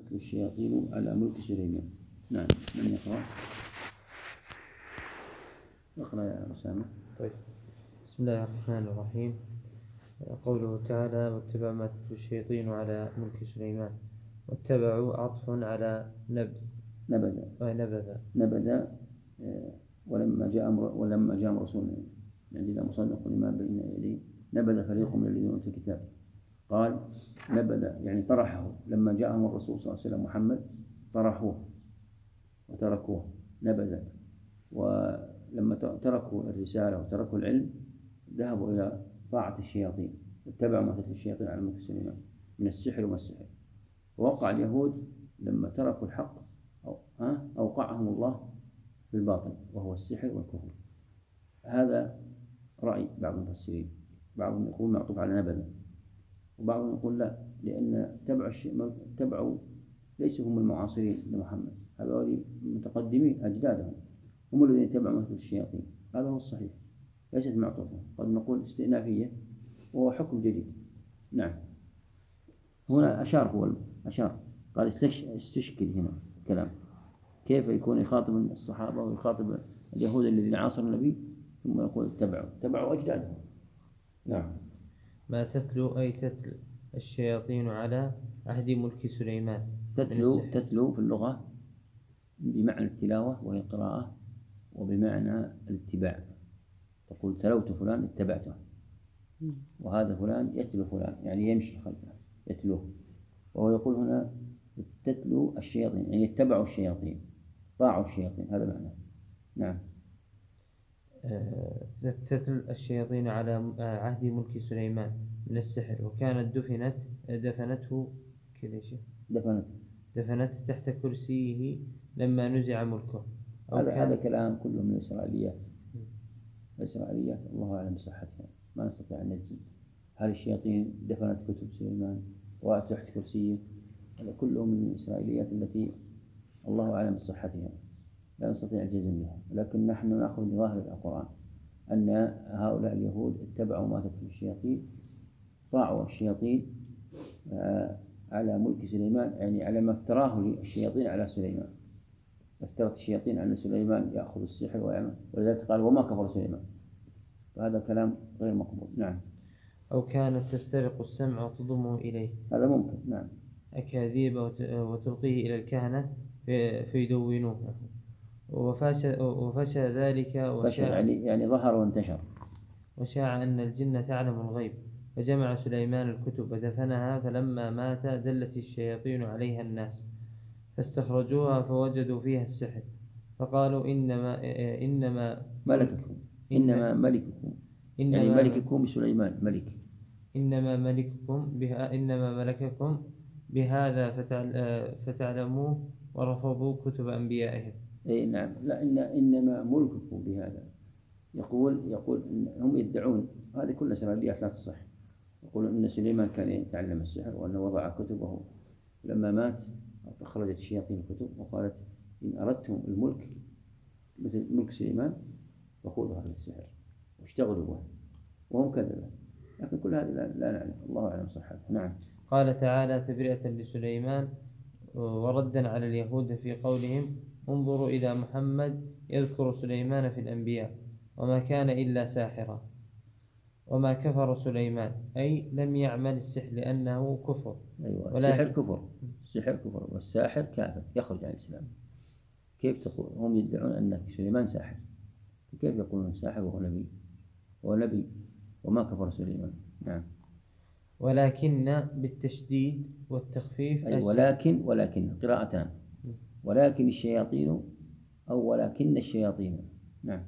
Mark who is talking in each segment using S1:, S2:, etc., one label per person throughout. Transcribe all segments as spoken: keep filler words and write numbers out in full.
S1: تتلو الشياطين على ملك سليمان. نعم، من يقرأ؟ اقرأ يا أسامة.
S2: طيب. بسم الله الرحمن الرحيم. قوله تعالى: واتبع ما تتلو الشياطين على ملك سليمان. واتبعوا عطف على نبذ
S1: نبذ
S2: نبذ
S1: نبذ ولما جاء أمر ولما جاء رسول عندنا مصدق لما بين يديه نبذ فريق من الذين أوتوا الكتاب. قال نبذ يعني طرحه، لما جاءهم الرسول صلى الله عليه وسلم محمد طرحوه وتركوه، نبذ. ولما تركوا الرسالة وتركوا العلم ذهبوا إلى طاعة الشياطين، اتبعوا ما تتلو الشياطين على ملك سليمان من السحر وما السحر. ووقع اليهود لما تركوا الحق أو ها أوقعهم الله في الباطل وهو السحر والكفر. هذا رأي بعض المفسرين، بعضهم يقول معطوف على نبذ، وبعضهم يقول لا، لأن تبع تبعوا ليسوا هم المعاصرين لمحمد، هذول متقدمين أجدادهم هم الذين تبعوا ما تتلو الشياطين. هذا هو الصحيح، ليست معطوفة، قد نقول استئنافية وهو حكم جديد. نعم. هنا أشار هو أشار قال استشكل هنا كلام كيف يكون يخاطب الصحابة ويخاطب اليهود الذين عاصروا النبي ثم يقول اتبعوا اتبعوا أجدادهم. نعم.
S2: ما تتلو أي تتلو الشياطين على عهد ملك سليمان.
S1: تتلو تتلو في اللغة بمعنى التلاوة وهي قراءة، وبمعنى الاتباع، تقول تلوت فلان اتبعته، وهذا فلان يتلو فلان يعني يمشي خلفه يتلوه. وهو يقول هنا تتلو الشياطين يعني يتبعوا الشياطين، طاعوا الشياطين، هذا معنى. نعم.
S2: تتلو الشياطين على عهد ملك سليمان من السحر، وكانت دفنت دفنته كذا شيء
S1: دفنت
S2: دفنت تحت كرسيه لما نزع ملكه.
S1: هذا هذا كلام كله من الإسرائيليات. الإسرائيليات الله أعلم بصحتها، ما نستطيع أن نجزم هل الشياطين دفنت كتب سليمان وتحت كرسيه. هذا كله من الإسرائيليات التي الله أعلم بصحتها، لا نستطيع الجزم بها. لكن نحن نأخذ بظاهر القرآن أن هؤلاء اليهود اتبعوا ما تتلو الشياطين، طاعوا الشياطين على ملك سليمان، يعني على ما افتراه الشياطين على سليمان. افترت الشياطين أن سليمان يأخذ السحر ويعمل، ولذلك قال وما كفر سليمان، فهذا كلام غير مقبول. نعم.
S2: أو كانت تسترق السمع وتضمه إليه،
S1: هذا ممكن. نعم.
S2: أكاذيب وتلقيه إلى الكهنة فيدونوه، وفشى وفشى ذلك
S1: وشاع يعني يعني ظهر وانتشر.
S2: وشاع أن الجن تعلم الغيب، فجمع سليمان الكتب ودفنها، فلما مات دلت الشياطين عليها الناس فاستخرجوها فوجدوا فيها السحر، فقالوا إنما إنما
S1: ملككم إنما ملككم إنما يعني ملككم بسليمان ملك
S2: إنما ملككم بها إنما ملككم بهذا فتعلموه، ورفضوا كتب أنبيائهم.
S1: أي نعم. لا إن إنما ملككم بهذا، يقول يقول إن هم يدعون هذه كل إسرائيليات لا تصح. يقولون إن سليمان كان يتعلم السحر وأنه وضع كتبه، لما مات أخرجت الشياطين الكتب وقالت إن أردتم الملك مثل ملك سليمان فخذوا هذا السحر واشتغلوا به، وهم كذبوا. لكن كل هذا لا نعلم، الله أعلم صحته. نعم.
S2: قال تعالى تبرئة لسليمان وردا على اليهود في قولهم انظروا إلى محمد يذكر سليمان في الأنبياء وما كان إلا ساحرا، وما كفر سليمان أي لم يعمل السحر لأنه كفر.
S1: أيوة. السحر كفر، السحر كفر، والساحر كافر يخرج عن الإسلام. كيف تقول؟ هم يدعون أن سليمان ساحر، كيف يقولون ساحر وهو نبي؟ هو نبي وما كفر سليمان. نعم.
S2: ولكن بالتشديد والتخفيف.
S1: أي ولكن ولكن قراءتان، ولكن الشياطين أو ولكن الشياطين. نعم.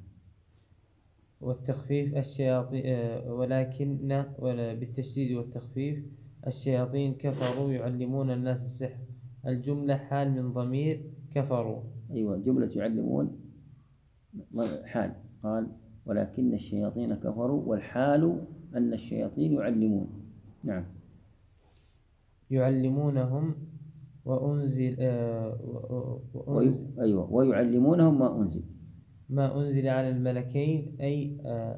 S2: والتخفيف الشياطين، ولكن بالتشديد والتخفيف الشياطين كفروا يعلمون الناس السحر، الجملة حال من ضمير كفروا.
S1: أيوة جملة يعلمون حال، قال ولكن الشياطين كفروا، والحال أن الشياطين يعلمون. نعم.
S2: يعلمونهم وأنزل, آه وأنزل
S1: أيوة ويعلمونهم ما أنزل
S2: ما أنزل على الملكين أي آه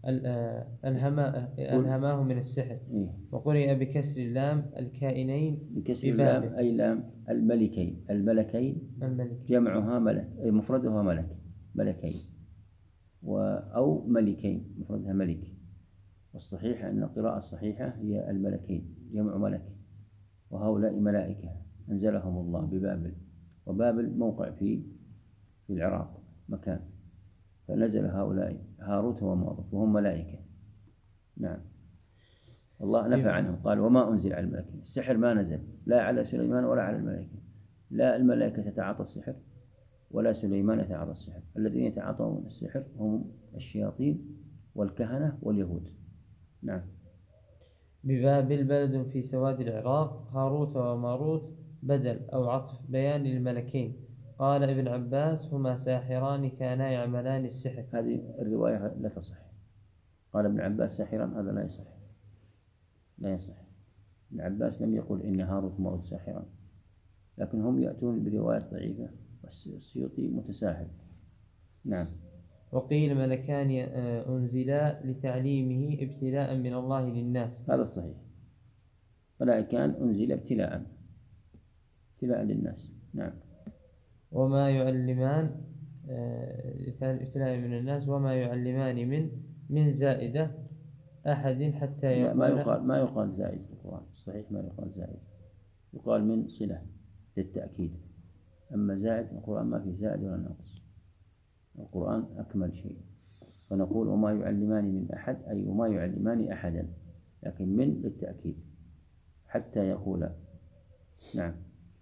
S2: ألهما ألهماه من السحر.
S1: إيه؟
S2: وقرئ بكسر اللام الكائنين
S1: بكسر اللام أي لام الملكين. الملكين
S2: الملك
S1: جمعها ملك أي مفردها ملك، ملكين، أو ملكين مفردها ملك. والصحيح أن القراءة الصحيحة هي الملكين جمع ملك، وهؤلاء ملائكة أنزلهم الله ببابل، وبابل موقع في في العراق مكان، فنزل هؤلاء هاروت وماروت وهم ملائكة. نعم. الله نفى عنهم قال وما أنزل على الملائكة. السحر ما نزل لا على سليمان ولا على الملائكة، لا الملائكة تتعاطى السحر ولا سليمان يتعاطى السحر. الذين يتعاطون السحر هم الشياطين والكهنة واليهود. نعم.
S2: ببابل بلد في سواد العراق. هاروت وماروت بدل أو عطف بيان للملكين. قال ابن عباس هما ساحران كانا يعملان السحر.
S1: هذه الرواية لا تصح. قال ابن عباس ساحران، هذا لا يصح، لا يصح. ابن عباس لم يقل إن هاروت وماروت ساحران، لكن هم يأتون بروايات ضعيفة، والسيوطي متساهل. نعم.
S2: وقيل ملكان أنزلا لتعليمه ابتلاء من الله للناس.
S1: هذا الصحيح، ملائكان أنزل ابتلاء ابتلاء للناس. نعم.
S2: وما يعلمان ابتلاء من الناس. وما يعلمان من من زائدة أحد حتى يقول.
S1: ما يقال ما يقال زائد في القرآن الصحيح، ما يقال زائد، يقال من صلة للتأكيد. أما زائد في القرآن ما في زائد ولا ناقص، القرآن أكمل شيء. فنقول وما يعلمان من أحد أي وما يعلمان أحدا، لكن من للتأكيد حتى يقول. نعم.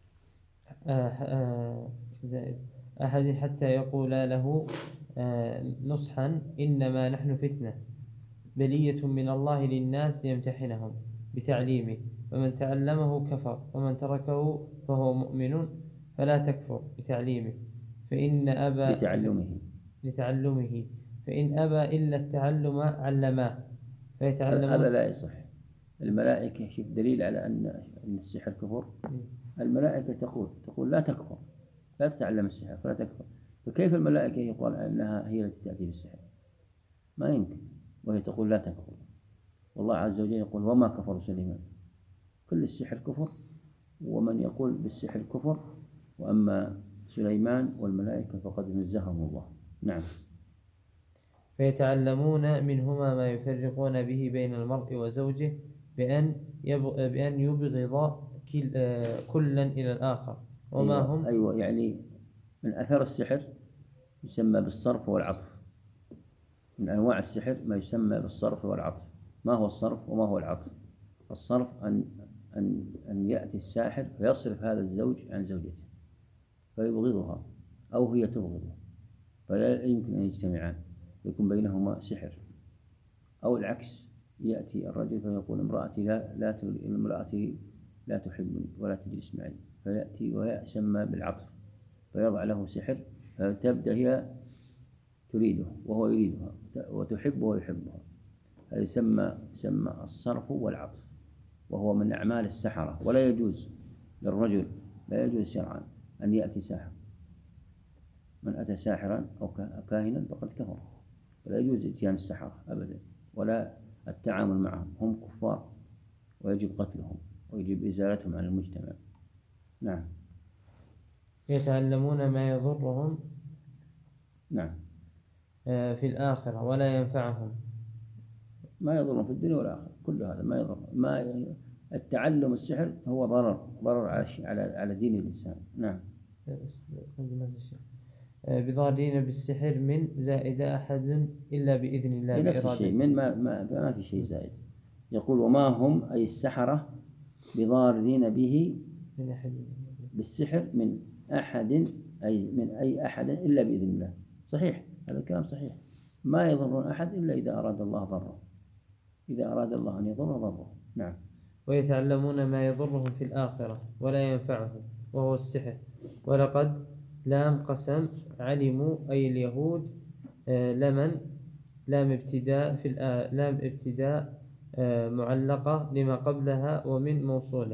S2: زائد أحد حتى يقول له نصحا إنما نحن فتنة بلية من الله للناس ليمتحنهم بتعليمه، ومن تعلمه كفر ومن تركه فهو مؤمن، فلا تكفر بتعليمه فإن أبى
S1: لتعلمه
S2: لتعلمه فإن أبى إلا التعلم علماه فيتعلم.
S1: هذا لا يصح. الملائكة شوف دليل على أن أن السحر كفر. الملائكة تقول تقول لا تكفر، لا تتعلم السحر فلا تكفر. فكيف الملائكة يقال أنها هي التي تأتي بالسحر؟ ما يمكن، وهي تقول لا تكفر. والله عز وجل يقول وما كفر سليمان. كل السحر كفر، ومن يقول بالسحر كفر، وأما سليمان والملائكة فقد نزههم الله. نعم.
S2: فيتعلمون منهما ما يفرقون به بين المرء وزوجه بأن بأن يبغض كلا إلى الآخر. وما
S1: أيوة
S2: هم
S1: أيوة يعني من أثر السحر يسمى بالصرف والعطف. من أنواع السحر ما يسمى بالصرف والعطف. ما هو الصرف وما هو العطف؟ الصرف أن أن أن يأتي الساحر فيصرف هذا الزوج عن زوجته فيبغضها أو هي تبغضه، فلا يمكن أن يجتمعان، يكون بينهما سحر. أو العكس، يأتي الرجل فيقول امرأتي لا لا امرأتي لا تحبني ولا تجلس معي، فيأتي ويسمى بالعطف فيضع له سحر، فتبدأ هي تريده وهو يريدها وتحبه ويحبها. هذا يسمى يسمى الصرف والعطف، وهو من أعمال السحرة. ولا يجوز للرجل، لا يجوز شرعا أن يأتي ساحر. من أتى ساحرا أو كاهنا فقد كفر، ولا يجوز إتيان السحرة أبدا، ولا التعامل معهم، هم كفار ويجب قتلهم ويجب إزالتهم عن المجتمع. نعم.
S2: يتعلمون ما يضرهم
S1: نعم
S2: في الآخرة ولا ينفعهم.
S1: ما يضرهم في الدنيا والآخرة، كل هذا ما يضر. ما التعلم السحر هو ضرر ضرر على على على دين الإنسان. نعم.
S2: بضارين بالسحر من زائد أحد إلا بإذن الله
S1: نفس الشيء، من ما ما ما في شيء زائد. يقول وما هم أي السحرة بضارين به بالسحر من أحد أي من أي أحد إلا بإذن الله. صحيح، هذا الكلام صحيح. ما يضرون أحد إلا إذا أراد الله ضره، إذا أراد الله أن يضر ضره. نعم.
S2: ويتعلمون ما يضرهم في الآخرة ولا ينفعهم وهو السحر. ولقد لام قسم علموا أي اليهود لمن لام ابتداء في لام ابتداء معلقة لما قبلها ومن موصوله.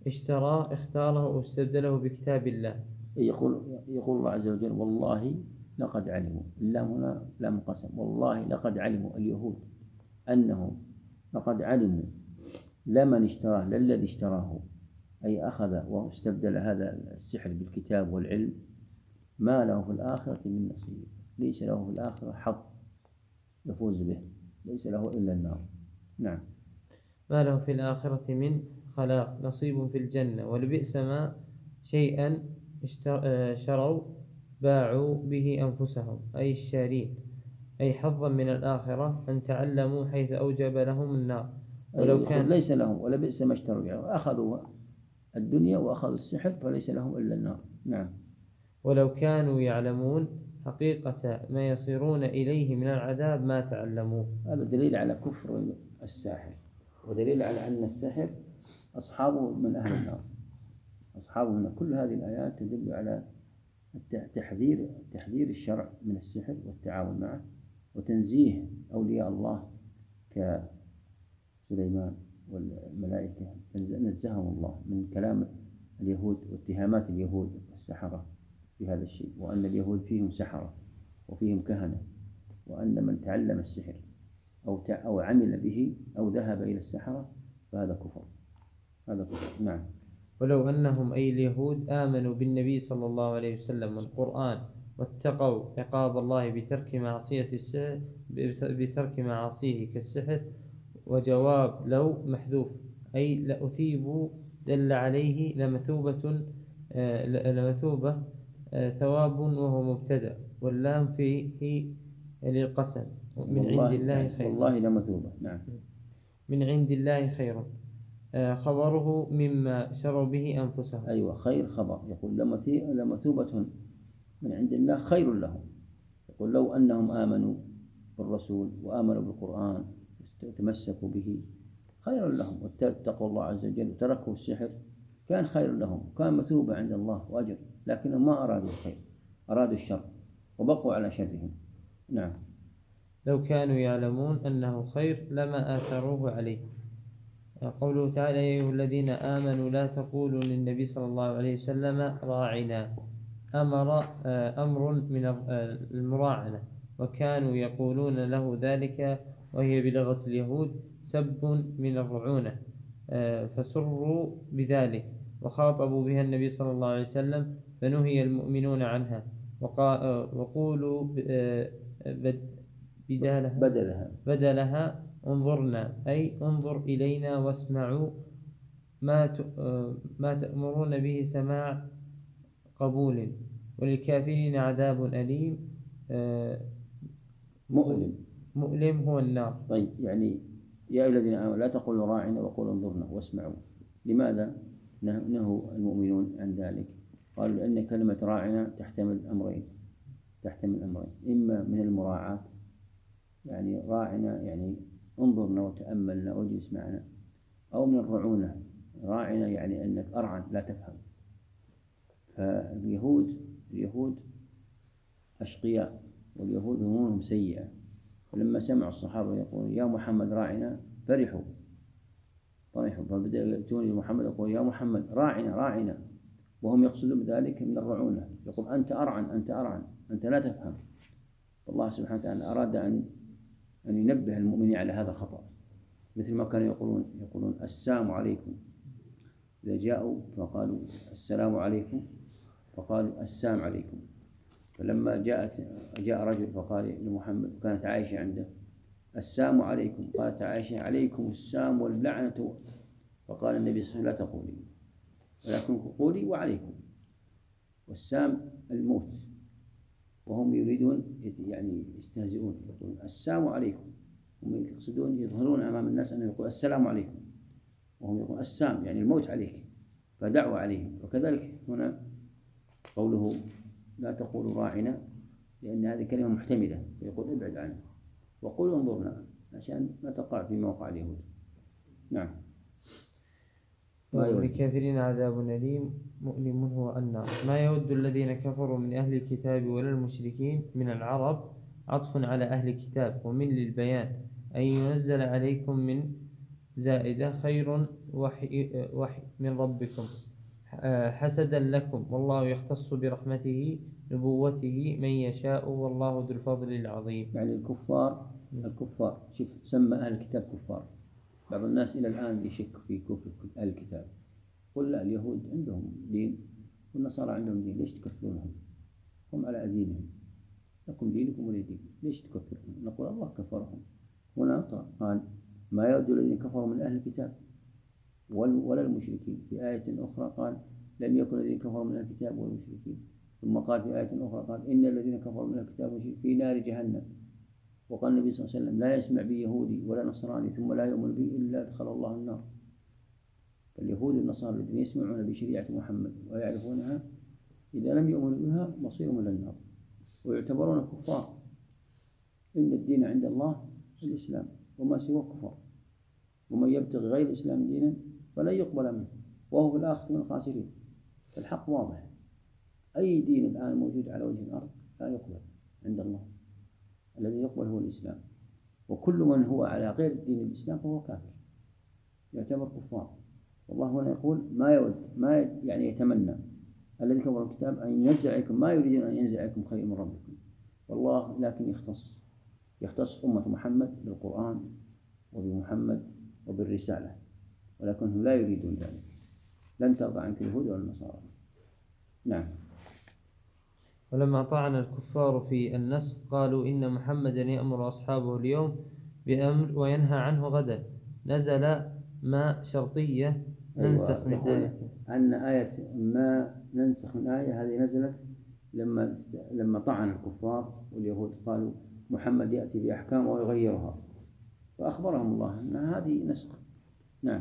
S2: اشترى اختاره واستبدله بكتاب الله.
S1: يقول يقول الله عز وجل والله لقد علموا، اللام هنا لام قسم، والله لقد علموا اليهود أنهم لقد علموا لمن اشتراه للذي اشتراه، أي أخذ واستبدل هذا السحر بالكتاب والعلم، ما له في الآخرة من نصيب، ليس له في الآخرة حظ يفوز به، ليس له إلا النار. نعم.
S2: ما له في الآخرة من خلاق نصيب في الجنة، ولبئس ما شيئا شروا باعوا به أنفسهم، أي الشارين، أي حظا من الآخرة أن تعلموا حيث أوجب لهم النار.
S1: ولو كان ليس لهم ولبئس ما اشتروا، يعني أخذوا الدنيا وأخذوا السحر فليس لهم إلا النار. نعم.
S2: ولو كانوا يعلمون حقيقة ما يصيرون إليه من العذاب ما تعلموه.
S1: هذا دليل على كفر الساحر، ودليل على أن السحر أصحابه من أهل النار، أصحابه من كل هذه الآيات تدل على تحذير تحذير الشرع من السحر والتعاون معه، وتنزيه أولياء الله كسليمان والملائكة نزههم الله من كلام اليهود واتهامات اليهود والسحرة بهذا الشيء، وأن اليهود فيهم سحرة وفيهم كهنة، وأن من تعلم السحر أو أو عمل به أو ذهب إلى السحرة فهذا كفر، هذا كفر. نعم.
S2: ولو أنهم أي اليهود آمنوا بالنبي صلى الله عليه وسلم والقرآن واتقوا عقاب الله بترك معصية السحر بترك معاصيه كالسحر، وجواب لو محذوف، أي لأثيبوا دل عليه لمثوبة لمثوبة ثواب وهو مبتدأ، واللام فيه للقسم من عند الله خير.
S1: والله لمثوبة. نعم.
S2: من عند الله خير، خبره مما شروا به أنفسهم.
S1: أيوة، خير خبر، يقول لمثوبة من عند الله خير لهم، يقول لو أنهم آمنوا بالرسول وآمنوا بالقرآن وتمسكوا به خير لهم، واتقوا الله عز وجل وتركوا السحر كان خير لهم، كان مثوبة عند الله وأجر، لكنهم ما أرادوا الخير، أرادوا الشر وبقوا على شرهم. نعم.
S2: لو كانوا يعلمون أنه خير لما آثروه عليه. قوله تعالى: يا أيها الذين آمنوا لا تقولوا للنبي صلى الله عليه وسلم راعنا، أمر أمر من المراعنة، وكانوا يقولون له ذلك وهي بلغة اليهود سب من الرعونة، فسروا بذلك وخاطبوا بها النبي صلى الله عليه وسلم فنهي المؤمنون عنها، وقولوا بدالها
S1: بدلها
S2: بدلها انظرنا، أي انظر إلينا واسمعوا ما ما تأمرون به سماع قبول، وللكافرين عذاب أليم
S1: مؤلم
S2: مؤلم هو النار.
S1: طيب، يعني يا أيها الذين آمنوا لا تقولوا راعنا وقولوا انظرنا واسمعوا، لماذا نهوا المؤمنون عن ذلك؟ قالوا لأن كلمة راعنا تحتمل أمرين تحتمل أمرين إما من المراعاة، يعني راعنا يعني انظرنا وتأملنا واجلس معنا، أو من الرعونة، راعنا يعني أنك أرعن لا تفهم. فاليهود اليهود أشقياء، واليهود ظنونهم سيئة، ولما سمعوا الصحابة يقولون يا محمد راعنا فرحوا فرحوا فبدأوا يأتون لمحمد يقول يا محمد راعنا راعنا، وهم يقصدون بذلك من الرعونة، يقول أنت أرعن أنت أرعن أنت لا تفهم. والله سبحانه وتعالى أراد أن أن ينبه المؤمنين على هذا الخطأ، مثل ما كانوا يقولون يقولون السلام عليكم، إذا جاءوا فقالوا السلام عليكم فقالوا السلام عليكم. فلما جاءت جاء رجل فقال لمحمد، كانت عائشة عنده، السلام عليكم، قالت عائشة عليكم السلام واللعنة، فقال النبي صلى الله عليه وسلم لا تقولي ولكن قولي وعليكم، والسام الموت، وهم يريدون يعني يستهزئون يقولون السلام عليكم، هم يقصدون يظهرون أمام الناس أنه يقول السلام عليكم، وهم يقولون السام يعني الموت عليك، فدعوا عليهم. وكذلك هنا قوله لا تقولوا راعنا، لأن هذه كلمة محتملة، يقول ابعد عنه وقولوا انظرنا عشان ما تقع في موقع اليهود. نعم.
S2: وللكافرين عذاب أليم مؤلم هو النار. ما يود الذين كفروا من أهل الكتاب ولا المشركين من العرب عطف على أهل الكتاب، ومن للبيان أن ينزل عليكم من زائدة خير وحي, وحي من ربكم حسدا لكم والله يختص برحمته نبوته من يشاء والله ذو الفضل العظيم.
S1: يعني الكفار الكفار شوف سمى أهل الكتاب كفار. بعض الناس إلى الآن يشك في كفر أهل الكتاب. قل لا، اليهود عندهم دين والنصارى عندهم دين، ليش تكفرونهم؟ هم على دينهم، لكم دينكم ولي دين، ليش تكفرهم؟ نقول الله كفرهم. هنا قال ما يود الذين كفروا من أهل الكتاب ولا المشركين. في آية أخرى قال لم يكن الذين كفروا من أهل الكتاب والمشركين. ثم قال في آية أخرى قال إن الذين كفروا من أهل الكتاب والمشركين في نار جهنم. وقال النبي صلى الله عليه وسلم لا يسمع بي يهودي ولا نصراني ثم لا يؤمن بي إلا أدخل الله النار. فاليهود والنصارى الذين يسمعون بشريعة محمد ويعرفونها إذا لم يؤمنوا بها مصيرهم إلى النار ويعتبرون كفار. إن الدين عند الله الإسلام وما سوى كفار، ومن يبتغي غير الإسلام دينا فلن يقبل منه وهو في الآخرة من الخاسرين. الحق واضح، أي دين الآن موجود على وجه الأرض لا يقبل عند الله، الذي يقبل هو الإسلام، وكل من هو على غير دين الإسلام فهو كافر يعتبر كفار. والله هنا يقول ما يود ما يعني يتمنى الذي كفر الكتاب أن ينزل عليكم ما يريدون أن ينزل عليكم خير من ربكم، والله لكن يختص يختص أمة محمد بالقرآن وبمحمد وبالرسالة، ولكنهم لا يريدون ذلك. لن ترضى عنك اليهود ولا النصارى. نعم.
S2: ولما طعن الكفار في النسخ قالوا إن محمدا يأمر أصحابه اليوم بأمر وينهى عنه غدا، نزل ما شرطية ننسخ من آية.
S1: أن آية ما ننسخ من آية هذه نزلت لما لما طعن الكفار واليهود قالوا محمد يأتي بأحكام ويغيرها، فأخبرهم الله أن هذه نسخ. نعم.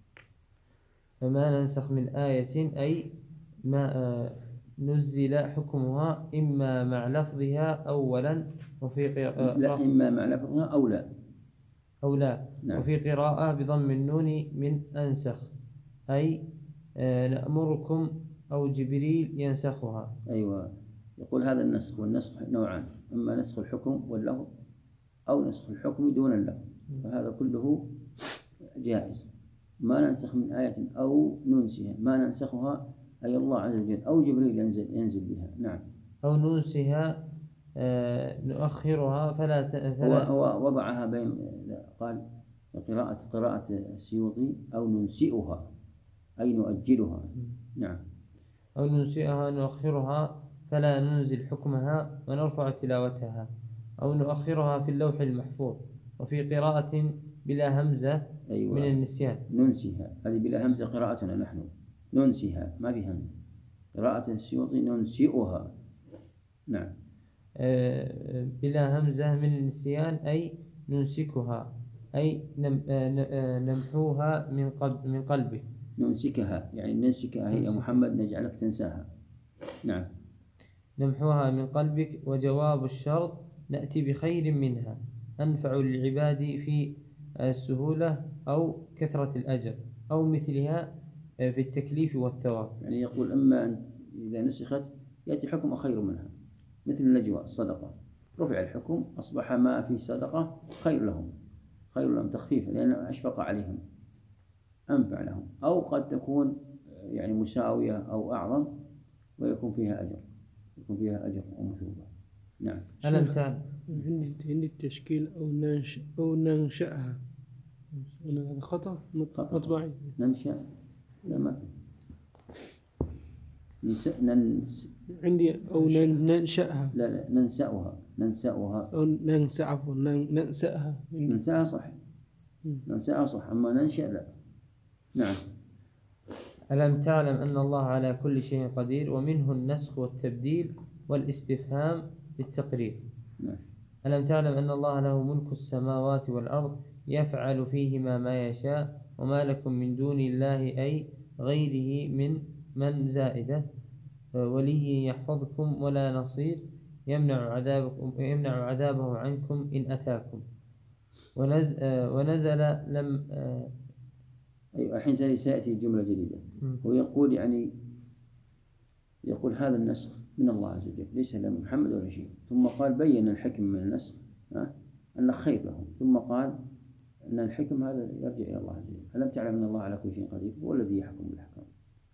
S2: فما ننسخ من آية أي ما نزل حكمها إما مع لفظها أولا وفي قراءة
S1: لا إما مع لفظها أو لا
S2: أو لا
S1: نعم.
S2: وفي قراءة بضم النون من أنسخ أي نأمركم أو جبريل ينسخها.
S1: أيوة، يقول هذا النسخ، والنسخ نوعان، إما نسخ الحكم واللفظ أو نسخ الحكم دون اللفظ، فهذا كله جائز. ما ننسخ من آية أو ننسها، ما ننسخها أي الله عز وجل أو جبريل ينزل ينزل بها. نعم.
S2: أو ننسها آه نؤخرها فلا, فلا
S1: هو, هو وضعها بين قال قراءة قراءة السيوطي أو ننسئها أي نؤجلها. نعم.
S2: أو ننسئها نؤخرها فلا ننزل حكمها ونرفع تلاوتها، أو نؤخرها في اللوح المحفوظ. وفي قراءة بلا همزة
S1: أيوة.
S2: من النسيان
S1: ننسيها، هذه بلا همزة قراءتنا نحن، ننسيها ما في همزة. قراءة السيوطي ننسئها. نعم.
S2: بلا همزة من النسيان أي ننسكها أي نمحوها من قلب من قلبك.
S1: ننسكها يعني ننسكها هي محمد نجعلك تنساها. نعم.
S2: نمحوها من قلبك. وجواب الشرط نأتي بخير منها أنفع للعباد في السهولة أو كثرة الأجر أو مثلها في التكليف والثواب.
S1: يعني يقول أما إذا نسخت يأتي حكم خير منها، مثل النجوى الصدقة، رفع الحكم أصبح ما في صدقة خير لهم خير لهم تخفيفا لأنه أشفق عليهم أنفع لهم، أو قد تكون يعني مساوية أو أعظم ويكون فيها أجر يكون فيها أجر ومثوبة. نعم.
S2: ألم تعلم
S3: عندي التشكيل أو ننشأ أو ننشأها هذا خطأ مطبعي.
S1: ننشأ لا ما في ننس... ننس...
S3: عندي أو ننشأها
S1: لا لا ننسأها ننسأها
S3: أو ننسأ عفوا ننسأها
S1: ننسأها صح ننسأها صح أما ننشأ لا. نعم.
S2: ألم تعلم أن الله على كل شيء قدير ومنه النسخ والتبديل والاستفهام للتقرير.
S1: نعم.
S2: ألم تعلم أن الله له ملك السماوات والأرض يفعل فيهما ما يشاء وما لكم من دون الله أي غيره من من زائدة ولي يحفظكم ولا نصير يمنع عذابكم يمنع عذابه عنكم إن أتاكم. ونزل, ونزل لم
S1: أيوة الحين سيأتي جملة جديدة ويقول يعني يقول هذا النسخ من الله عز وجل ليس لمحمد ولا شيء، ثم قال بين الحكم من النسخ أن خير لهم، ثم قال أن الحكم هذا يرجع إلى الله عز وجل. ألم تعلم أن الله على كل شيء قدير هو الذي يحكم بالأحكام.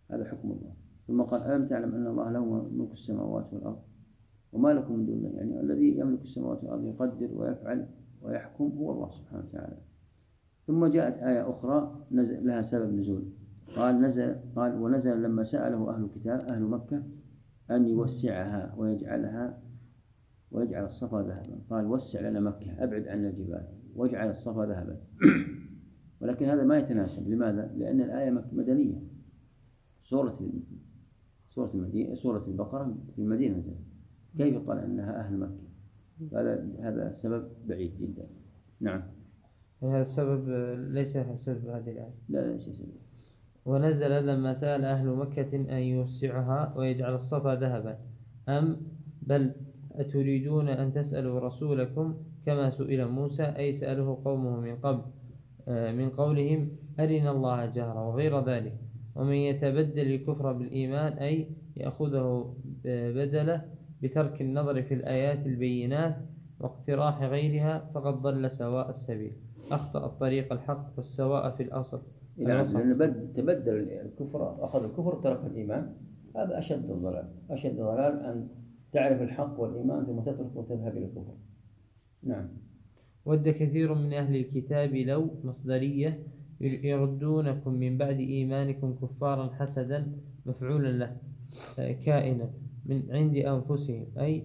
S1: هذا حكم الله. ثم قال ألم تعلم أن الله له ملك السماوات والأرض وما لكم من دون الله، يعني الذي يملك السماوات والأرض يقدر ويفعل ويحكم هو الله سبحانه وتعالى. ثم جاءت آية أخرى نزل لها سبب نزول، قال نزل قال ونزل لما سأله أهل الكتاب أهل مكة أن يوسعها ويجعلها ويجعل الصفا ذهبا، قال وسع لنا مكة، أبعد عن الجبال واجعل الصفا ذهبا. ولكن هذا ما يتناسب. لماذا؟ لأن الآية مدنية، سورة سورة المدينة سورة البقرة في المدينة نزلت، كيف قال أنها أهل مكة؟ هذا هذا سبب بعيد جدا. نعم.
S2: هذا السبب ليس سبب هذه الآية.
S1: لا ليس سبب.
S2: ونزل لما سأل أهل مكة أن يوسعها ويجعل الصفا ذهبا، أم بل أتريدون أن تسألوا رسولكم كما سئل موسى، أي سأله قومه من قبل من قولهم أرنا الله جهرا وغير ذلك. ومن يتبدل الكفر بالإيمان أي يأخذه بدله بترك النظر في الآيات البينات واقتراح غيرها فقد ضل سواء السبيل، أخطأ الطريق الحق والسواء في الأصل.
S1: نعم، لأن تبدل الكفر، أخذ الكفر ترك الإيمان، هذا أشد الضلال. أشد الضلال أن تعرف الحق والإيمان ثم تترك وتذهب إلى الكفر. نعم.
S2: ود كثير من أهل الكتاب لو مصدرية يردونكم من بعد إيمانكم كفارا حسدا مفعولا له كائنا من عند أنفسهم، أي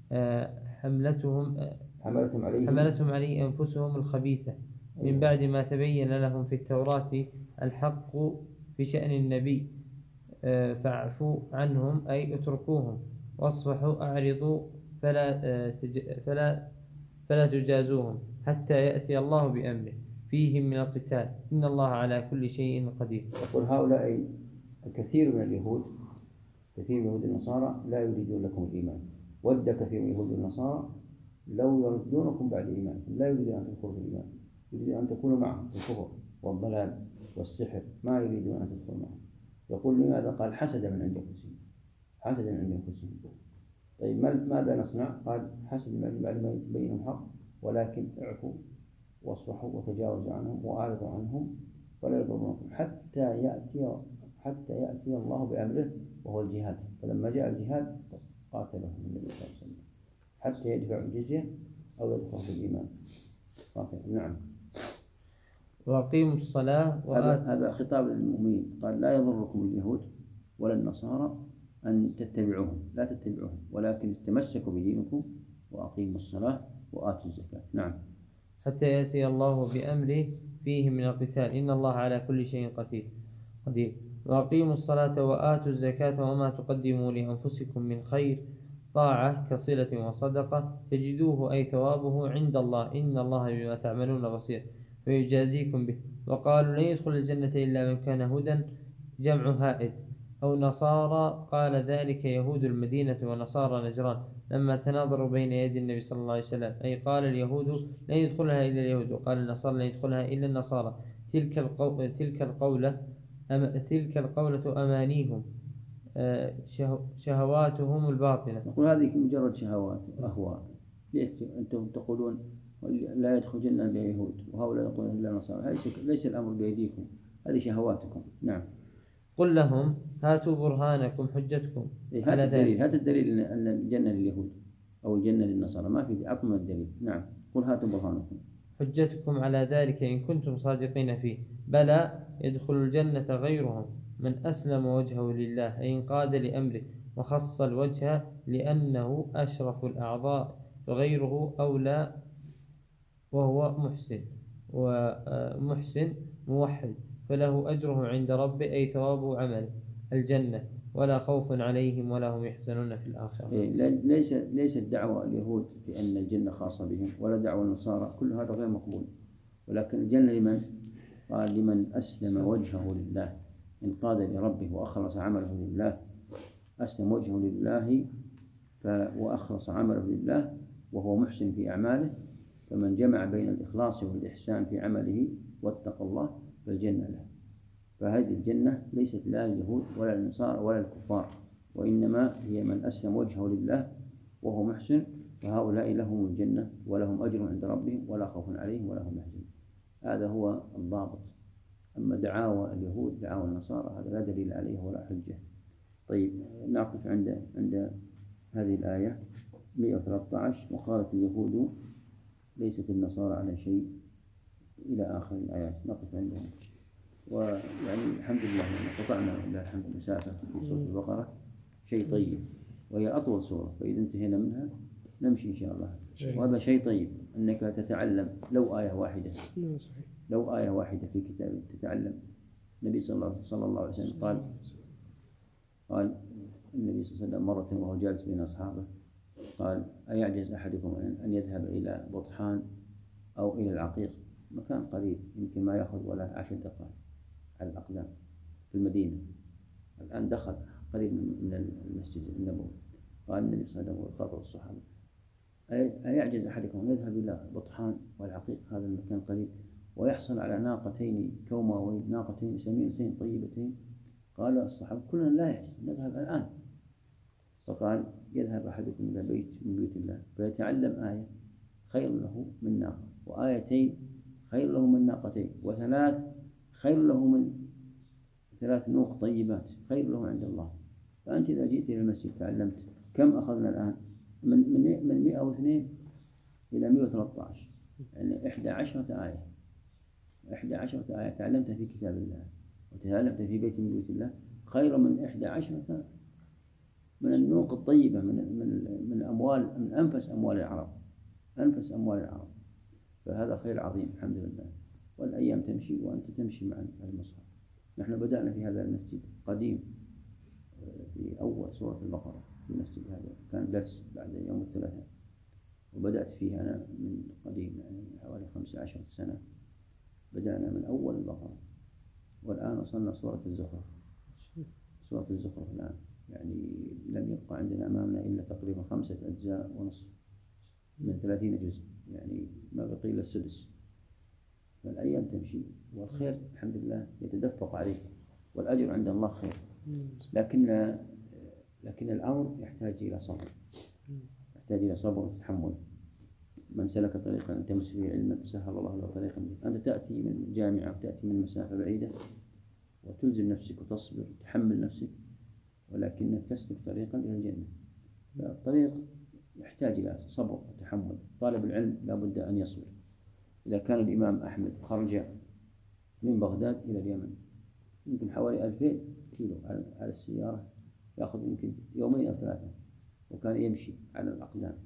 S2: حملتهم
S1: حملتهم عليه
S2: حملتهم عليه أنفسهم الخبيثة من بعد ما تبين لهم في التوراة الحق في شأن النبي، فاعفوا عنهم أي اتركوهم واصفحوا أعرضوا فلا فلا فلا تجازوهم حتى يأتي الله بأمره فيهم من القتال إن الله على كل شيء قدير.
S1: يقول هؤلاء الكثير من اليهود كثير من اليهود النصارى لا يريدون لكم الإيمان، ود كثير من اليهود النصارى لو يردونكم بعد إيمانكم، لا يريدون أن تدخلوا في الإيمان، يريدون أن تكونوا معهم في الكفر والضلال والسحر، ما يريدون أن تدخلوا معهم. يقول لماذا؟ قال حسد من عند أنفسهم، حسد من عند أنفسهم. طيب ماذا نصنع؟ قال حسد من بعد ما يبينهم حق، ولكن اعفوا واصفحوا وتجاوزوا عنهم وأعرضوا عنهم ولا يضرونكم حتى يأتي حتى يأتي الله بأمره وهو الجهاد. فلما جاء الجهاد قاتلهم النبي صلى الله عليه وسلم حتى يدفعوا الجزية أو يدخلوا في الإيمان. نعم.
S2: وأقيموا الصلاة
S1: هذا هذا خطاب للمؤمنين، قال لا يضركم اليهود ولا النصارى أن تتبعوهم، لا تتبعوهم، ولكن تمسكوا بدينكم وأقيموا الصلاة وآتوا الزكاة. نعم.
S2: حتى يأتي الله بأمره فيه من القتال إن الله على كل شيء قدير. وأقيموا الصلاة وآتوا الزكاة وما تقدموا لأنفسكم من خير طاعة كصلة وصدقة تجدوه أي ثوابه عند الله إن الله بما تعملون بصير فيجازيكم به. وقالوا لن يدخل الجنة إلا من كان هدى جمع هائد أو نصارى، قال ذلك يهود المدينة ونصارى نجران لما تناظروا بين يدي النبي صلى الله عليه وسلم، أي قال اليهود لن يدخلها إلا اليهود وقال النصارى لن يدخلها إلا النصارى. تلك القو... تلك القولة أم... تلك القولة أمانيهم شه... شهواتهم الباطنة.
S1: نقول هذه مجرد شهوات وأهواء. ليش أنتم تقولون لا يدخل جنة إلا اليهود وهؤلاء يقولون إلا النصارى؟ ليس... ليس الأمر بأيديكم، هذه شهواتكم. نعم.
S2: قل لهم هاتوا برهانكم حجتكم
S1: إيه على ذلك. هات الدليل أن الجنة لليهود أو الجنة للنصارى، ما في عقم الدليل. نعم. قل هاتوا برهانكم
S2: حجتكم على ذلك إن كنتم صادقين فيه. بلى يدخل الجنة غيرهم من أسلم وجهه لله أي انقاد لأمره وخص الوجه لأنه أشرف الأعضاء وغيره أولى وهو محسن ومحسن موحد فله أجره عند ربه أي ثوابه عمل الجنة ولا خوف عليهم ولا هم يحزنون في الآخرة.
S1: ليس ليس الدعوة اليهود بأن الجنة خاصة بهم ولا دعوة النصارى، كل هذا غير مقبول. ولكن الجنة لمن؟ قال لمن أسلم وجهه لله انقاد لربه وأخلص عمله لله. أسلم وجهه لله وأخلص عمله لله وهو محسن في أعماله، فمن جمع بين الإخلاص والإحسان في عمله واتقى الله فالجنة له. فهذه الجنة ليست لا لليهود ولا للنصارى ولا للكفار، وإنما هي من أسلم وجهه لله وهو محسن، فهؤلاء لهم الجنة ولهم أجر عند ربهم ولا خوف عليهم ولا هم يحزنون. هذا هو الضابط أما دعاوى اليهود دعاوى النصارى هذا لا دليل عليه ولا حجة. طيب نقف عند عند هذه الآية مئة وثلاثة عشر وقالت اليهود ليست النصارى على شيء إلى آخر الآيات، نقف عندهم. ويعني الحمد لله يعني قطعنا لله الحمد مسافة في سورة البقرة شيء طيب، وهي أطول سورة، فإذا انتهينا منها نمشي إن شاء الله. وهذا شيء طيب أنك تتعلم لو آية واحدة، لو آية واحدة في كتاب تتعلم. النبي صلى الله صلى الله عليه وسلم قال قال النبي صلى الله عليه وسلم مرة وهو جالس بين أصحابه قال أيعجز أحدكم أن يذهب إلى بطحان أو إلى العقيق، مكان قريب يمكن ما يأخذ ولا عشر دقائق على الأقدام في المدينة، الآن دخل قريب من المسجد النبوي. قال النبي صلى الله عليه وسلم خاطب الصحابة أيعجز أحدكم أن يذهب إلى بطحان والعقيق هذا المكان قريب ويحصل على ناقتين كوماوين ناقتين سمينتين طيبتين؟ قال الصحابة كلنا لا يعجز، نذهب الآن. فقال يذهب أحدكم إلى بيت من بيوت الله فيتعلم آية خير له من ناقة، وآيتين خير له من ناقتين، وثلاث خير له من ثلاث نوق طيبات خير له عند الله. فأنت إذا جئت إلى المسجد تعلمت كم أخذنا الآن؟ من من من مئة واثنين إلى مئة وثلاثة عشر، يعني إحدى عشرة آية، إحدى عشرة آية تعلمت في كتاب الله وتعلمت في بيت من بيوت الله خير من إحدى عشرة من النوق الطيبة من من من أموال من أنفس أموال العرب، أنفس أموال العرب. فهذا خير عظيم الحمد لله. والأيام تمشي وأنت تمشي مع المصحف. نحن بدأنا في هذا المسجد قديم في أول سورة البقرة في المسجد هذا، كان درس بعد يوم الثلاثاء، وبدأت فيه أنا من قديم يعني حوالي خمسة عشر سنة. بدأنا من أول البقرة والآن وصلنا سورة الزخرف. سورة الزخرف الآن يعني لم يبقى عندنا أمامنا إلا تقريبا خمسة أجزاء ونصف من ثلاثين جزء، يعني ما بقي إلا السدس. فالأيام تمشي والخير الحمد لله يتدفق عليك والأجر عند الله خير، لكن لكن الأمر يحتاج إلى صبر، يحتاج إلى صبر وتحمل. من سلك طريقا تمس فيه علما سهل الله له طريقا. أنت تأتي من جامعة وتأتي من مسافة بعيدة وتلزم نفسك وتصبر وتحمل نفسك، ولكنك تسلك طريقا إلى الجنة. الطريق يحتاج إلى صبر وتحمل. طالب العلم لا بد أن يصبر. إذا كان الإمام أحمد خرج من بغداد إلى اليمن يمكن حوالي ألفين كيلو على السيارة، يأخذ يمكن يومين أو ثلاثة، وكان يمشي على الأقدام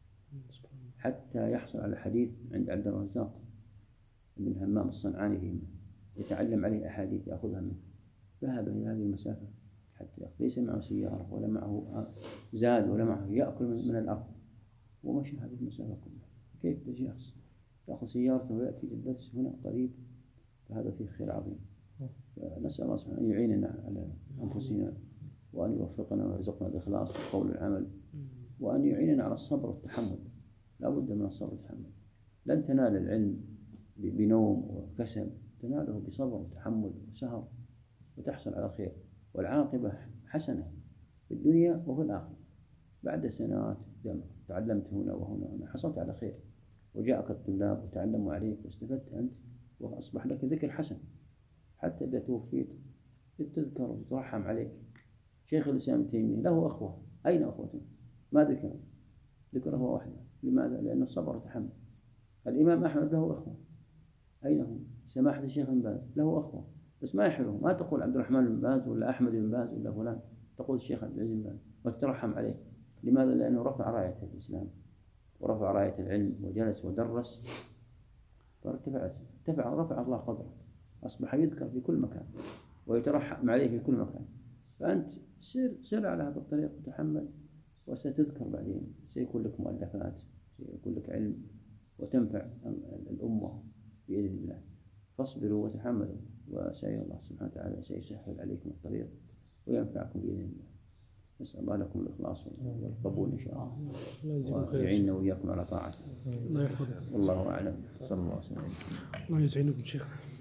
S1: حتى يحصل على حديث عند عبد الرزاق بن همام الصنعاني فيه يتعلم عليه أحاديث يأخذها منه. ذهب إلى هذه المسافة حتى ليس معه سيارة ولا معه زاد ولا معه يأكل من الأرض، ومشي هذه المسافة كلها. كيف يجي شخص يأخذ سيارته ويأتي للدرس هنا قريب؟ فهذا فيه خير عظيم. نسأل الله سبحانه أن يعيننا على أنفسنا وأن يوفقنا ويرزقنا الإخلاص وقول العمل، وأن يعيننا على الصبر والتحمل. لا بد من الصبر والتحمل. لن تنال العلم بنوم وكسل، تناله بصبر وتحمل وسهر وتحصل على خير، والعاقبة حسنة في الدنيا وفي الآخرة. بعد سنوات تعلمت هنا وهنا وهنا حصلت على خير، وجاءك الطلاب وتعلموا عليك واستفدت أنت، وأصبح لك ذكر حسن. حتى إذا توفيت تذكر وترحم عليك. شيخ الإسلام ابن تيمية له أخوة، أين أخوته؟ ما ذكر، ذكره وحده. لماذا؟ لأنه صبر وتحمل. الإمام أحمد له أخوة، أين هم؟ سماحة الشيخ بن باز له أخوة، بس ما يحلو، ما تقول عبد الرحمن بن باز ولا أحمد بن باز ولا فلان، تقول الشيخ عبد العزيز بن باز وتترحم عليه. لماذا؟ لأنه رفع راية الإسلام ورفع راية العلم وجلس ودرس فارتفع ارتفع رفع الله قدره، أصبح يذكر في كل مكان ويترحم عليه في كل مكان. فأنت سر سر على هذا الطريق وتحمل، وستذكر بعدين، سيكون لك مؤلفات، سيكون لك علم وتنفع الأمة بإذن الله. فاصبروا وتحملوا، وسأل الله سبحانه وتعالى سيسهل عليكم الطريق وينفعكم بإذن الله. نسأل الله لكم الإخلاص والقبول إن شاء الله، ويعيننا وإياكم على طاعته.
S3: الله يحفظك.
S1: والله أعلم. صلى الله عليه وسلم.
S3: الله يسعدكم شيخ.